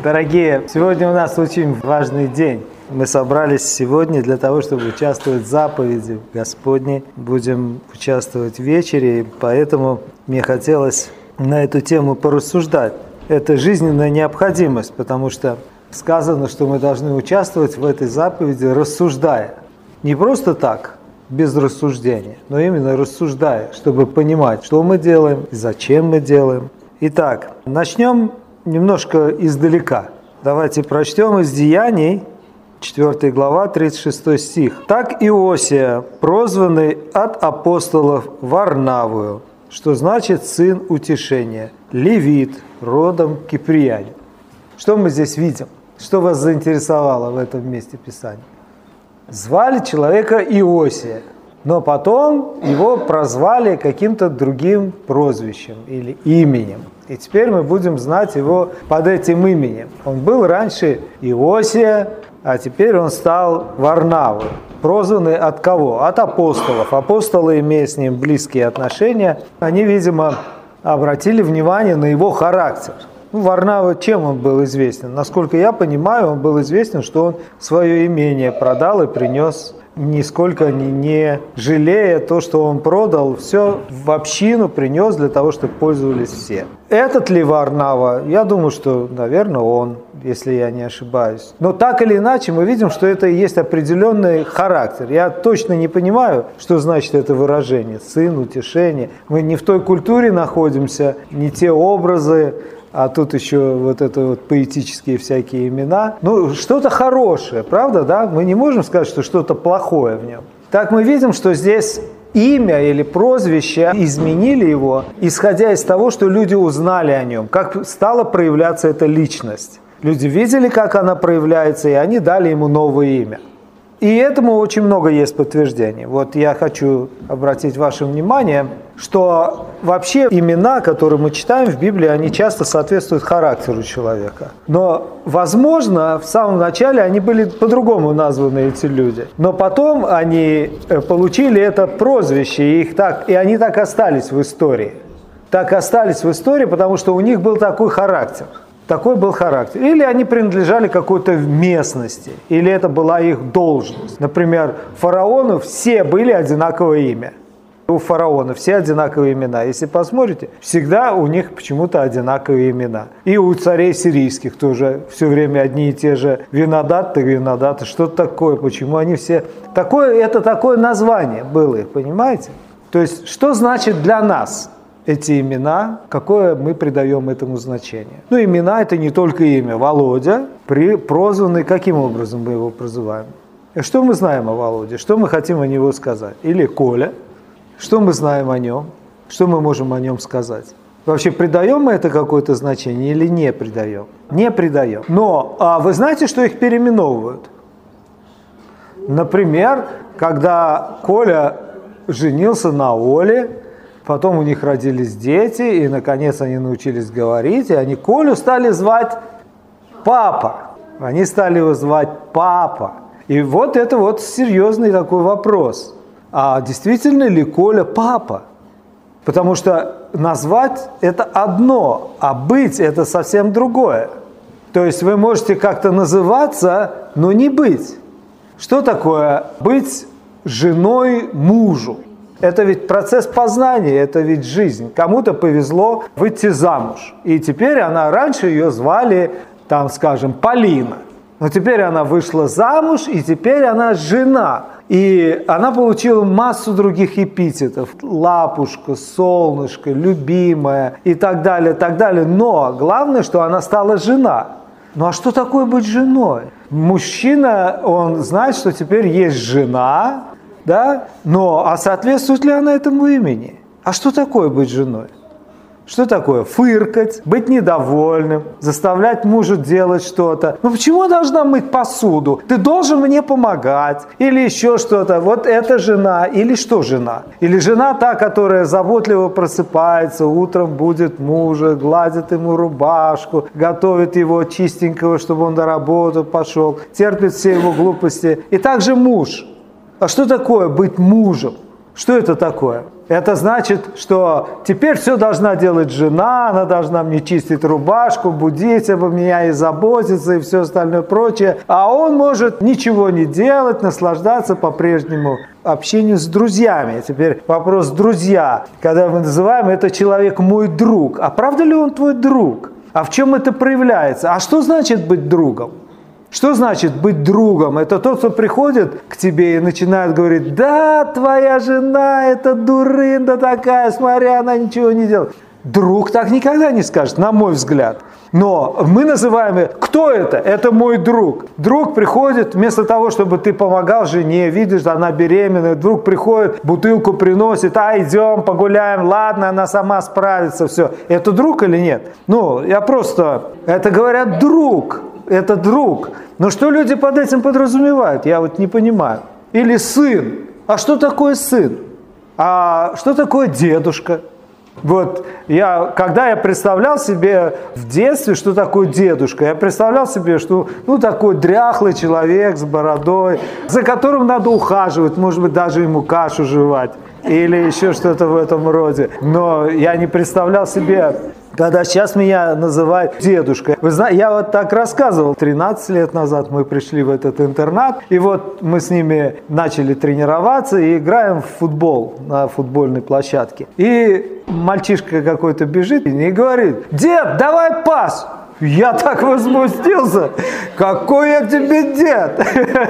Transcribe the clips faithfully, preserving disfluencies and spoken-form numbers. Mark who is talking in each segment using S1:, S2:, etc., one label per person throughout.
S1: Дорогие, сегодня у нас очень важный день. Мы собрались сегодня для того, чтобы участвовать в заповеди Господней. Будем участвовать в вечере, поэтому мне хотелось на эту тему порассуждать. Это жизненная необходимость, потому что сказано, что мы должны участвовать в этой заповеди, рассуждая. Не просто так, без рассуждения, но именно рассуждая, чтобы понимать, что мы делаем и зачем мы делаем. Итак, начнем немножко издалека. Давайте прочтем из Деяний, четвёртая глава, тридцать шестой стих. «Так Иосия, прозванный от апостолов Варнавою», что значит «сын утешения», левит, родом киприянин. Что мы здесь видим? Что вас заинтересовало в этом месте Писания? Звали человека Иосия, но потом его прозвали каким-то другим прозвищем или именем. И теперь мы будем знать его под этим именем. Он был раньше Иосия, а теперь он стал Варнавой. Прозванный от кого? От апостолов. Апостолы, имея с ним близкие отношения, они, видимо, обратили внимание на его характер. Ну, Варнава, чем он был известен? Насколько я понимаю, он был известен, что он свое имение продал и принес, нисколько не, не жалея то, что он продал, все в общину принес для того, чтобы пользовались все. Этот ли Варнава? Я думаю, что, наверное, он, если я не ошибаюсь. Но так или иначе мы видим, что это и есть определенный характер. Я точно не понимаю, что значит это выражение «сын утешения». Мы не в той культуре находимся, не те образы, а тут еще вот это вот поэтические всякие имена. Ну, что-то хорошее, правда, да? Мы не можем сказать, что что-то плохое в нем. Так мы видим, что здесь имя или прозвище изменили его, исходя из того, что люди узнали о нем, как стала проявляться эта личность. Люди видели, как она проявляется, и они дали ему новое имя. И этому очень много есть подтверждений. Вот я хочу обратить ваше внимание, что вообще имена, которые мы читаем в Библии, они часто соответствуют характеру человека. Но, возможно, в самом начале они были по-другому названы, эти люди. Но потом они получили это прозвище, и, их так, и они так остались в истории. Так остались в истории, потому что у них был такой характер. Такой был характер. Или они принадлежали какой-то местности, или это была их должность. Например, фараону все были одинаковое имя. У фараона все одинаковые имена. Если посмотрите, всегда у них почему-то одинаковые имена. И у царей сирийских тоже все время одни и те же Винодат, Винодат. Что такое? Почему они все... Такое, это такое название было их, понимаете? То есть, что значит для нас эти имена, какое мы придаем этому значение? Ну, имена – это не только имя. Володя, при, прозванный, каким образом мы его прозываем? Что мы знаем о Володе? Что мы хотим о него сказать? Или Коля? Что мы знаем о нем? Что мы можем о нем сказать? Вообще, придаем мы это какое-то значение или не придаем? Не придаем. Но а вы знаете, что их переименовывают? Например, когда Коля женился на Оле, потом у них родились дети, и, наконец, они научились говорить, и они Колю стали звать папа. Они стали его звать папа. И вот это вот серьезный такой вопрос. А действительно ли Коля папа? Потому что назвать – это одно, а быть – это совсем другое. То есть вы можете как-то называться, но не быть. Что такое быть женой мужу? Это ведь процесс познания, это ведь жизнь. Кому-то повезло выйти замуж. И теперь она, раньше ее звали, там, скажем, Полина. Но теперь она вышла замуж, и теперь она жена. И она получила массу других эпитетов. Лапушка, солнышко, любимая и так далее, так далее. Но главное, что она стала жена. Ну а что такое быть женой? Мужчина, он знает, что теперь есть жена, да? Но а соответствует ли она этому имени? А что такое быть женой? Что такое фыркать, быть недовольным, заставлять мужа делать что-то? Ну почему я должна мыть посуду? Ты должен мне помогать. Или еще что-то. Вот это жена. Или что жена? Или жена та, которая заботливо просыпается, утром будет мужа, гладит ему рубашку, готовит его чистенького, чтобы он на работу пошел, терпит все его глупости. И также муж. А что такое быть мужем? Что это такое? Это значит, что теперь все должна делать жена, она должна мне чистить рубашку, будить обо меня и заботиться, и все остальное прочее. А он может ничего не делать, наслаждаться по-прежнему общением с друзьями. Теперь вопрос друзья. Когда мы называем это человек мой друг, а правда ли он твой друг? А в чем это проявляется? А что значит быть другом? Что значит быть другом? Это тот, кто приходит к тебе и начинает говорить: да, твоя жена, это дурында такая, смотри, она ничего не делает. Друг так никогда не скажет, на мой взгляд. Но мы называем, кто это? Это мой друг. Друг приходит, вместо того, чтобы ты помогал жене, видишь, она беременная, друг приходит, бутылку приносит: а, идем, погуляем, ладно, она сама справится, все. Это друг или нет? Ну, я просто, это говорят друг. Это друг. Но что люди под этим подразумевают? Я вот не понимаю. Или сын. А что такое сын? А что такое дедушка? Вот я, когда я представлял себе в детстве, что такое дедушка, я представлял себе, что ну такой дряхлый человек с бородой, за которым надо ухаживать, может быть, даже ему кашу жевать или еще что-то в этом роде. Но я не представлял себе, когда сейчас меня называют дедушкой. Вы знаете, я вот так рассказывал. тринадцать лет назад мы пришли в этот интернат, и вот мы с ними начали тренироваться и играем в футбол на футбольной площадке. И мальчишка какой-то бежит и говорит: дед, давай пас! Я так возмутился. Какой я тебе дед?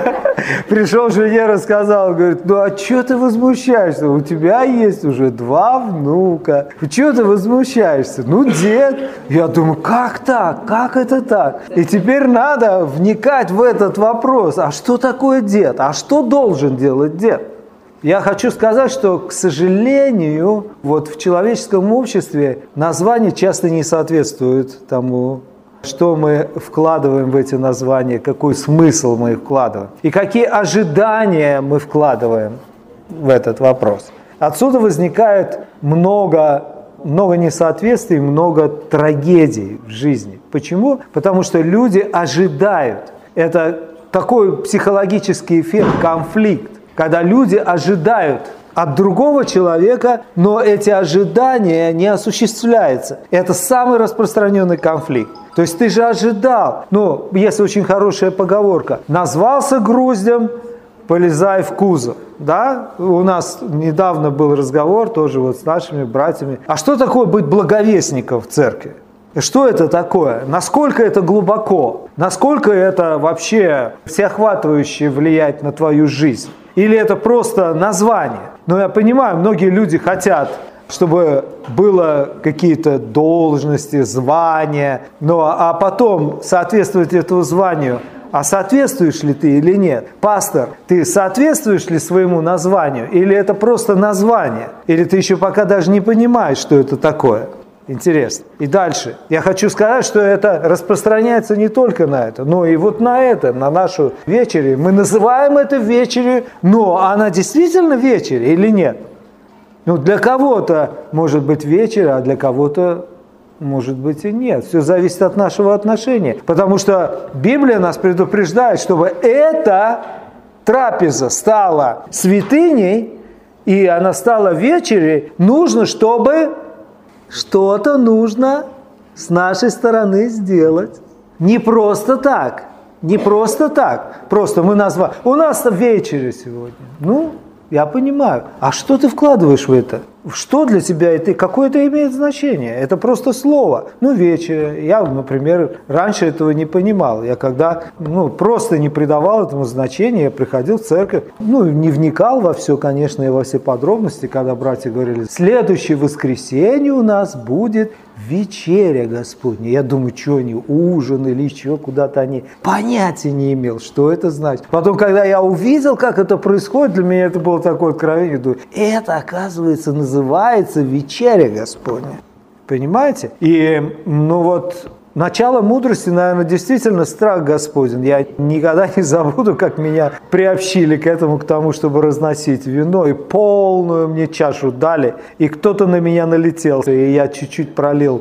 S1: Пришел жене, рассказал, говорит: ну а что ты возмущаешься? У тебя есть уже два внука. Чего ты возмущаешься? Ну, дед. Я думаю, как так? Как это так? И теперь надо вникать в этот вопрос. А что такое дед? А что должен делать дед? Я хочу сказать, что, к сожалению, вот в человеческом обществе название часто не соответствует тому, что мы вкладываем в эти названия, какой смысл мы их вкладываем, и какие ожидания мы вкладываем в этот вопрос. Отсюда возникает много, много несоответствий, много трагедий в жизни. Почему? Потому что люди ожидают. Это такой психологический эффект, конфликт, когда люди ожидают от другого человека, но эти ожидания не осуществляются. Это самый распространенный конфликт. То есть ты же ожидал, ну, есть очень хорошая поговорка: назвался груздем, полезай в кузов. Да? У нас недавно был разговор тоже вот с нашими братьями. А что такое быть благовестником в церкви? Что это такое? Насколько это глубоко? Насколько это вообще всеохватывающе влияет на твою жизнь? Или это просто название? Но я понимаю, многие люди хотят, чтобы было какие-то должности, звания, ну, а потом соответствовать этому званию. А соответствуешь ли ты или нет? Пастор, ты соответствуешь ли своему названию? Или это просто название? Или ты еще пока даже не понимаешь, что это такое? Интересно. И дальше. Я хочу сказать, что это распространяется не только на это, но и вот на это, на нашу вечерю. Мы называем это вечерю, но она действительно вечеря или нет? Ну, для кого-то может быть вечеря, а для кого-то может быть и нет. Все зависит от нашего отношения. Потому что Библия нас предупреждает, чтобы эта трапеза стала святыней, и она стала вечерей, нужно, чтобы что-то нужно с нашей стороны сделать. Не просто так. Не просто так. Просто мы назвали. У нас вечеря сегодня. Ну, я понимаю. А что ты вкладываешь в это? Что для тебя это? Какое это имеет значение? Это просто слово. Ну, вечер. Я, например, раньше этого не понимал. Я когда ну, просто не придавал этому значения, я приходил в церковь, ну, не вникал во все, конечно, и во все подробности, когда братья говорили: следующее воскресенье у нас будет вечеря Господня. Я думаю, что они, ужин или еще куда-то они. Понятия не имел, что это значит. Потом, когда я увидел, как это происходит, для меня это было такое откровение. Думаю, это, оказывается, называется вечеря Господня. Понимаете? И, ну вот, начало мудрости, наверное, действительно страх Господень. Я никогда не забуду, как меня приобщили к этому, к тому, чтобы разносить вино, и полную мне чашу дали, и кто-то на меня налетел, и я чуть-чуть пролил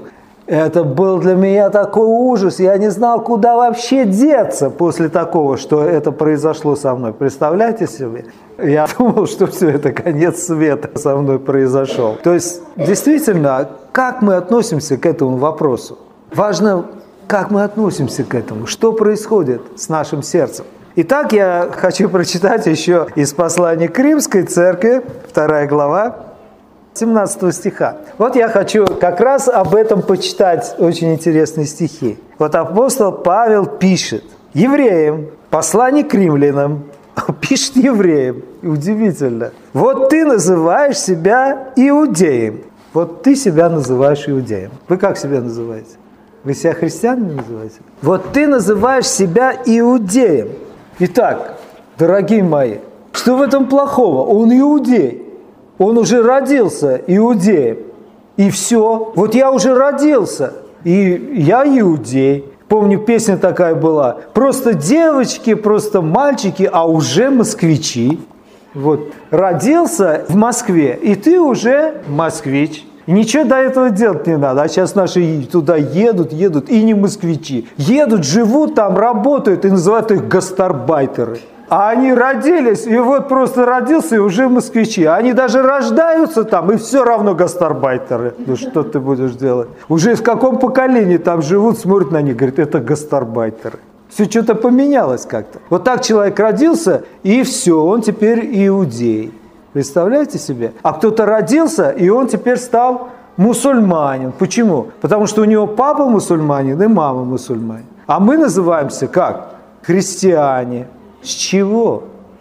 S1: Это был для меня такой ужас. Я не знал, куда вообще деться после такого, что это произошло со мной. Представляете себе? Я думал, что все, это конец света со мной произошел. То есть, действительно, как мы относимся к этому вопросу? Важно, как мы относимся к этому, что происходит с нашим сердцем. Итак, я хочу прочитать еще из послания к Римской церкви, вторая глава, семнадцатого стиха. Вот я хочу как раз об этом почитать очень интересные стихи. Вот апостол Павел пишет евреям, послание к римлянам, пишет евреям, удивительно. Вот ты называешь себя иудеем. Вот ты себя называешь иудеем. Вы как себя называете? Вы себя христианами называете? Вот ты называешь себя иудеем. Итак, дорогие мои, что в этом плохого? Он иудей. Он уже родился иудеем. И все. Вот я уже родился. И я иудей. Помню, песня такая была. Просто девочки, просто мальчики, а уже москвичи. Вот. Родился в Москве, и ты уже москвич. И ничего до этого делать не надо. А сейчас наши туда едут, едут, и не москвичи. Едут, живут там, работают, и называют их гастарбайтеры. А они родились, и вот просто родился, и уже москвичи. Они даже рождаются там, и все равно гастарбайтеры. Ну что ты будешь делать? Уже в каком поколении там живут, смотрят на них, говорят, это гастарбайтеры. Все что-то поменялось как-то. Вот так человек родился, и все, он теперь иудей. Представляете себе? А кто-то родился, и он теперь стал мусульманин. Почему? Потому что у него папа мусульманин и мама мусульманин. А мы называемся как? Христиане. С чего?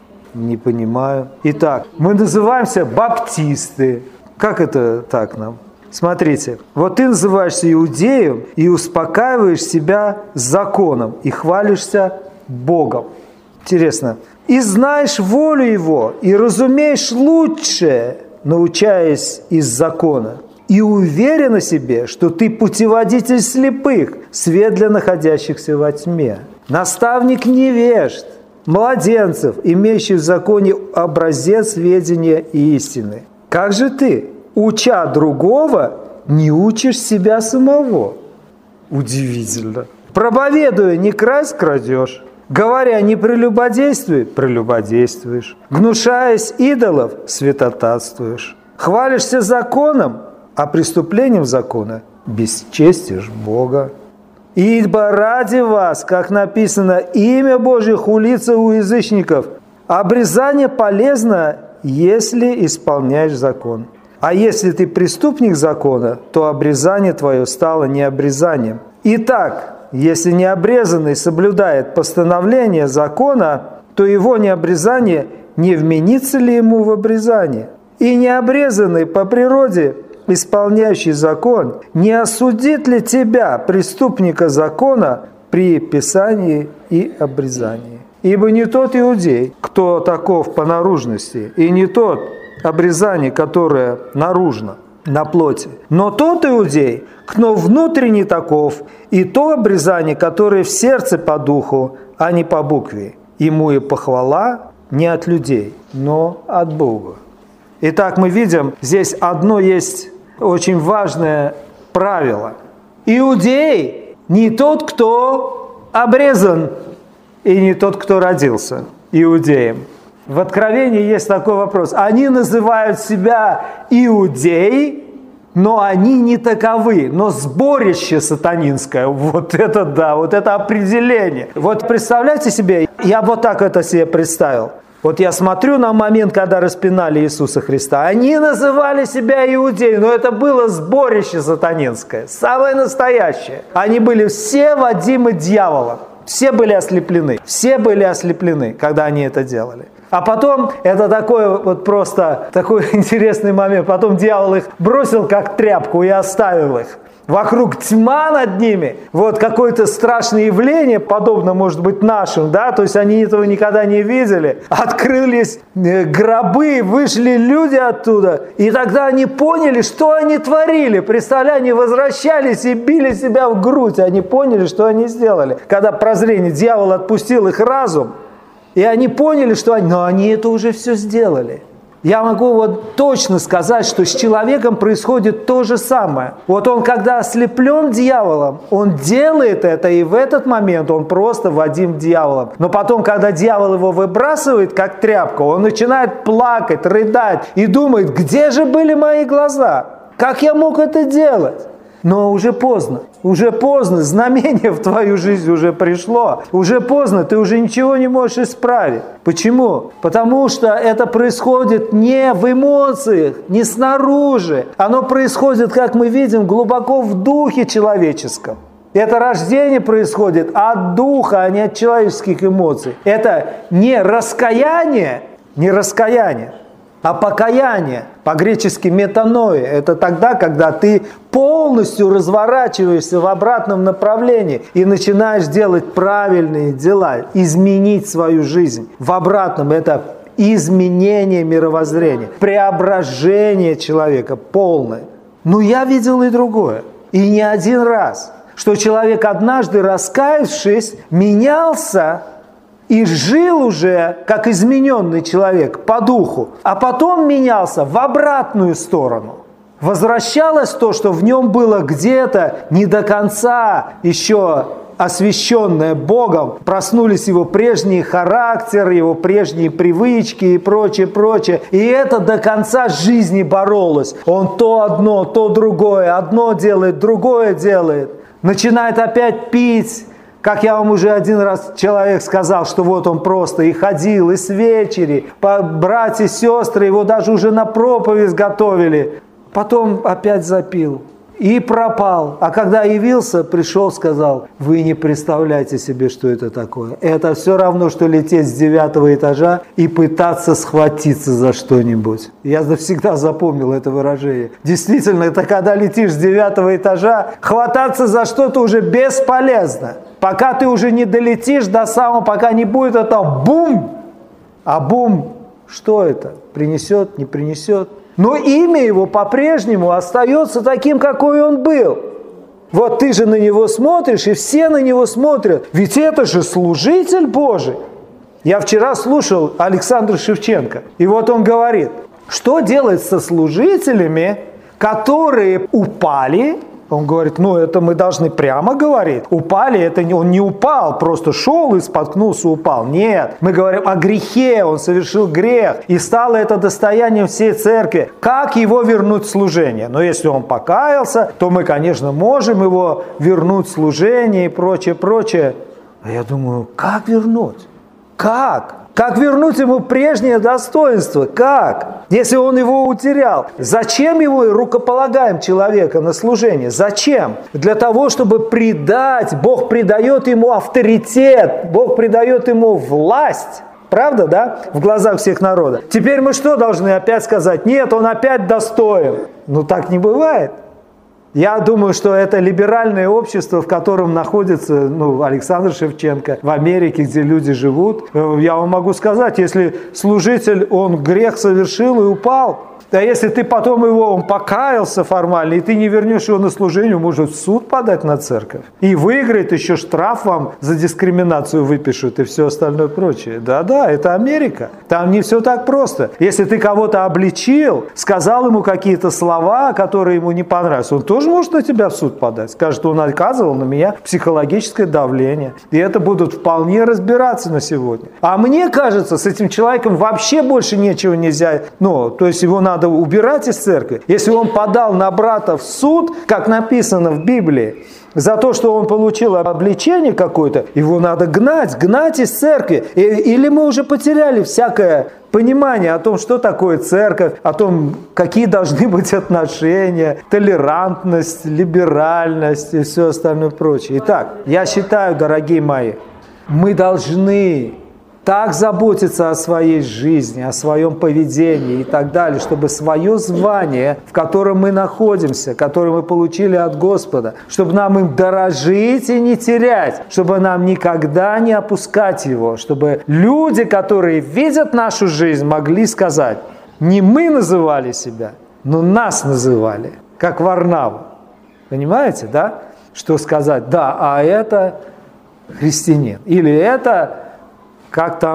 S1: Не понимаю. Итак, мы называемся баптисты. Как это так нам? Смотрите, вот ты называешься иудеем и успокаиваешь себя законом и хвалишься Богом. Интересно. И знаешь волю Его, и разумеешь лучшее, научаясь из закона, и уверен о себе, что ты путеводитель слепых, свет для находящихся во тьме, наставник невежд, младенцев, имеющих в законе образец ведения и истины. Как же ты, уча другого, не учишь себя самого? Удивительно. Проповедуя, не красть, крадешь. Говоря, не прелюбодействуй, прелюбодействуешь. Гнушаясь идолов, святотатствуешь. Хвалишься законом, а преступлением закона бесчестишь Бога. Ибо ради вас, как написано, имя Божие хулится у язычников. Обрезание полезно, если исполняешь закон. А если ты преступник закона, то обрезание твое стало необрезанием. Итак, если необрезанный соблюдает постановление закона, то его необрезание не вменится ли ему в обрезание? И необрезанный по природе, исполняющий закон, не осудит ли тебя, преступника закона, при писании и обрезании? Ибо не тот иудей, кто таков по наружности, и не тот обрезание, которое наружно, на плоти, но тот иудей, кто внутренний таков, и то обрезание, которое в сердце по духу, а не по букве. Ему и похвала не от людей, но от Бога. Итак, мы видим, здесь одно есть очень важное правило. Иудей не тот, кто обрезан, и не тот, кто родился иудеем. В Откровении есть такой вопрос. Они называют себя иудеи, но они не таковы. Но сборище сатанинское, вот это да, вот это определение. Вот представляете себе, я вот так это себе представил. Вот я смотрю на момент, когда распинали Иисуса Христа. Они называли себя иудеи, но это было сборище сатанинское, самое настоящее. Они были все водимы дьяволом. Все были ослеплены, все были ослеплены, когда они это делали. А потом, это такой вот просто такой интересный момент, потом дьявол их бросил как тряпку и оставил их. Вокруг тьма над ними, вот какое-то страшное явление, подобно, может быть, нашим, да, то есть они этого никогда не видели. Открылись гробы, вышли люди оттуда, и тогда они поняли, что они творили. Представляете, они возвращались и били себя в грудь, они поняли, что они сделали. Когда прозрение, дьявол отпустил их разум, и они поняли, что они, но они это уже все сделали. Я могу вот точно сказать, что с человеком происходит то же самое. Вот он, когда ослеплен дьяволом, он делает это, и в этот момент он просто водим дьяволом. Но потом, когда дьявол его выбрасывает, как тряпку, он начинает плакать, рыдать и думает, где же были мои глаза? Как я мог это делать? Но уже поздно, уже поздно, знамение в твою жизнь уже пришло, уже поздно, ты уже ничего не можешь исправить. Почему? Потому что это происходит не в эмоциях, не снаружи, оно происходит, как мы видим, глубоко в духе человеческом. Это рождение происходит от духа, а не от человеческих эмоций. Это не раскаяние, не раскаяние, а покаяние, по-гречески метаноия, это тогда, когда ты полностью разворачиваешься в обратном направлении и начинаешь делать правильные дела, изменить свою жизнь. В обратном это изменение мировоззрения, преображение человека полное. Но я видел и другое, и не один раз, что человек, однажды раскаявшись, менялся и жил уже как измененный человек по духу, а потом менялся в обратную сторону. Возвращалось то, что в нем было где-то не до конца еще освященное Богом, проснулись его прежний характер, его прежние привычки и прочее, прочее. И это до конца жизни боролось. Он то одно, то другое, одно делает, другое делает. Начинает опять пить. Как я вам уже один раз человек сказал, что вот он просто и ходил, и с вечери, братья и сестры его даже уже на проповедь готовили. Потом опять запил и пропал. А когда явился, пришел, сказал, вы не представляете себе, что это такое. Это все равно, что лететь с девятого этажа и пытаться схватиться за что-нибудь. Я навсегда запомнил это выражение. Действительно, это когда летишь с девятого этажа, хвататься за что-то уже бесполезно. Пока ты уже не долетишь до самого, пока не будет это бум. А бум, что это? Принесет, не принесет? Но имя его по-прежнему остается таким, какой он был. Вот ты же на него смотришь, и все на него смотрят. Ведь это же служитель Божий. Я вчера слушал Александра Шевченко. И вот он говорит, что делать со служителями, которые упали. Он говорит, ну это мы должны прямо говорить. Упали, это не, он не упал, просто шел и споткнулся, упал. Нет, мы говорим о грехе, он совершил грех. И стало это достоянием всей церкви. Как его вернуть в служение? Но если он покаялся, то мы, конечно, можем его вернуть в служение и прочее, прочее. А я думаю, как вернуть? Как? Как вернуть ему прежнее достоинство? Как? Если он его утерял. Зачем его рукополагаем человека на служение? Зачем? Для того, чтобы придать. Бог придает ему авторитет. Бог придает ему власть. Правда, да? В глазах всех народа. Теперь мы что должны опять сказать? Нет, он опять достоин. Ну так не бывает. Я думаю, что это либеральное общество, в котором находится ну, Александр Шевченко, в Америке, где люди живут. Я вам могу сказать, если служитель, он грех совершил и упал, а если ты потом его, он покаялся формально, и ты не вернешь его на служение, может в суд подать на церковь. И выиграет, еще штраф вам за дискриминацию выпишут и все остальное прочее. Да-да, это Америка. Там не все так просто. Если ты кого-то обличил, сказал ему какие-то слова, которые ему не понравились, он тоже может на тебя в суд подать. Скажет, он оказывал на меня психологическое давление. И это будут вполне разбираться на сегодня. А мне кажется, с этим человеком вообще больше ничего нельзя. Ну, то есть его надо убирать из церкви. Если он подал на брата в суд, как написано в Библии, за то, что он получил обличение какое-то, его надо гнать, гнать из церкви. И, или мы уже потеряли всякое понимание о том, что такое церковь, о том, какие должны быть отношения, толерантность, либеральность и все остальное прочее. Итак, я считаю, дорогие мои, мы должны так заботиться о своей жизни, о своем поведении и так далее, чтобы свое звание, в котором мы находимся, которое мы получили от Господа, чтобы нам им дорожить и не терять, чтобы нам никогда не опускать его, чтобы люди, которые видят нашу жизнь, могли сказать, не мы называли себя, но нас называли, как Варнаву. Понимаете, да? Что сказать, да, а это христианин, или это... Как там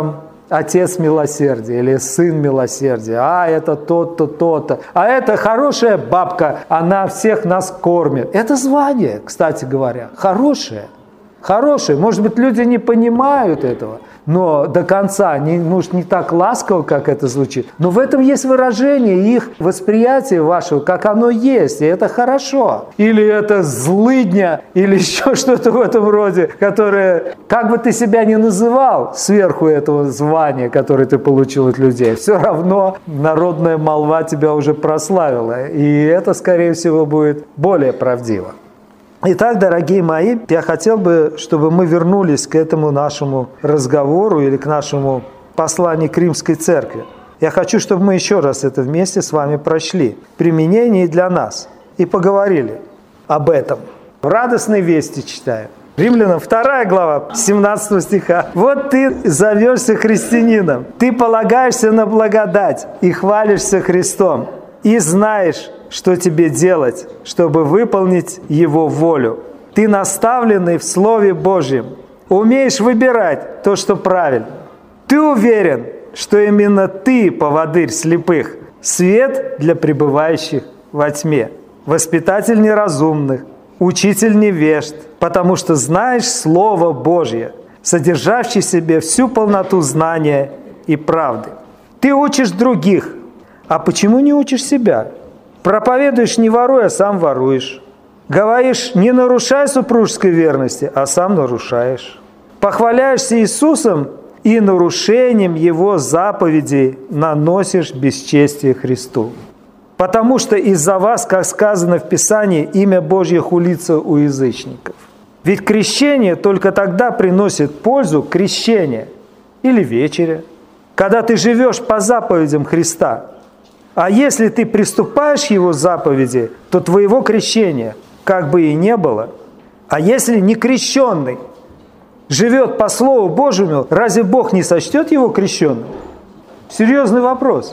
S1: отец милосердия или сын милосердия, а это тот-то, то-то, а это хорошая бабка, она всех нас кормит. Это звание, кстати говоря, хорошее. Хорошее. Может быть, люди не понимают этого, но до конца, не, может, не так ласково, как это звучит. Но в этом есть выражение их восприятия вашего, как оно есть, и это хорошо. Или это злыдня, или еще что-то в этом роде, которое, как бы ты себя ни называл сверху этого звания, которое ты получил от людей, все равно народная молва тебя уже прославила, и это, скорее всего, будет более правдиво. Итак, дорогие мои, я хотел бы, чтобы мы вернулись к этому нашему разговору или к нашему посланию к Римской церкви. Я хочу, чтобы мы еще раз это вместе с вами прочли. Применение для нас. И поговорили об этом. В радостной вести читаем. Римлянам вторая глава, семнадцатого стиха. «Вот ты зовешься христианином, ты полагаешься на благодать и хвалишься Христом, и знаешь, что тебе делать, чтобы выполнить Его волю. Ты наставленный в Слове Божьем, умеешь выбирать то, что правильно. Ты уверен, что именно ты поводырь слепых, свет для пребывающих во тьме, воспитатель неразумных, учитель невежд, потому что знаешь Слово Божье, содержащее в себе всю полноту знания и правды. Ты учишь других, а почему не учишь себя? Проповедуешь не воруй, а сам воруешь. Говоришь, не нарушай супружеской верности, а сам нарушаешь. Похваляешься Иисусом и нарушением Его заповедей наносишь бесчестие Христу. Потому что из-за вас, как сказано в Писании, имя Божье хулится у язычников. Ведь крещение только тогда приносит пользу, крещение или вечеря, когда ты живешь по заповедям Христа. А если ты приступаешь к Его заповеди, то твоего крещения как бы и не было. А если некрещенный живет по Слову Божьему, разве Бог не сочтет его крещенным? Серьезный вопрос.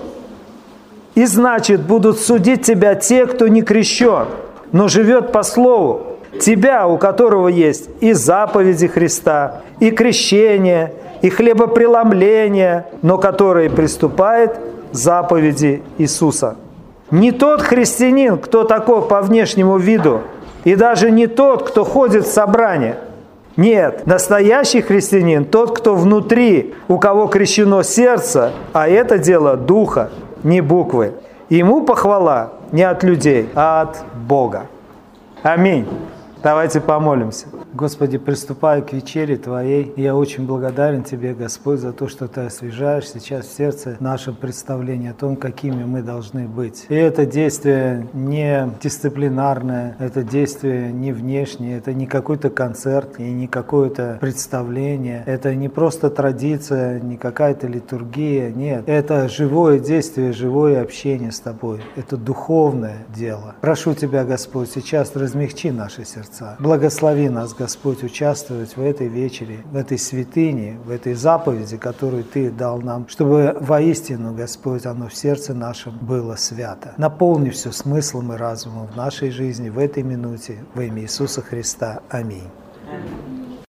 S1: И значит, будут судить тебя те, кто не крещен, но живет по Слову. Тебя, у которого есть и заповеди Христа, и крещение, и хлебопреломление, но который приступает заповеди Иисуса. Не тот христианин, кто таков по внешнему виду, и даже не тот, кто ходит в собрание. Нет, настоящий христианин тот, кто внутри, у кого крещено сердце, а это дело духа, не буквы. Ему похвала не от людей, а от Бога. Аминь. Давайте помолимся. Господи, приступаю к вечере Твоей. Я очень благодарен Тебе, Господь, за то, что Ты освежаешь сейчас в сердце наше представление о том, какими мы должны быть. И это действие не дисциплинарное, это действие не внешнее, это не какой-то концерт и не какое-то представление. Это не просто традиция, не какая-то литургия. Нет, это живое действие, живое общение с Тобой. Это духовное дело. Прошу Тебя, Господь, сейчас размягчи наши сердца. Благослови нас, Господь, участвовать в этой вечере, в этой святыне, в этой заповеди, которую Ты дал нам, чтобы воистину, Господь, оно в сердце нашем было свято. Наполни все смыслом и разумом в нашей жизни в этой минуте во имя Иисуса Христа. Аминь.